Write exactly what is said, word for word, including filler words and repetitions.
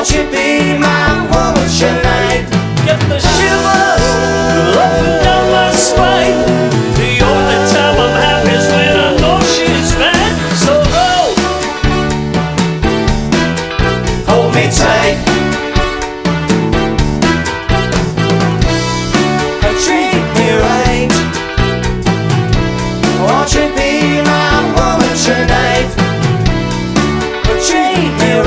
Won't you be my woman tonight? Get the shivers up and down my spine. The only time I'm happy is when I know she's mine. So go, Hold me tight.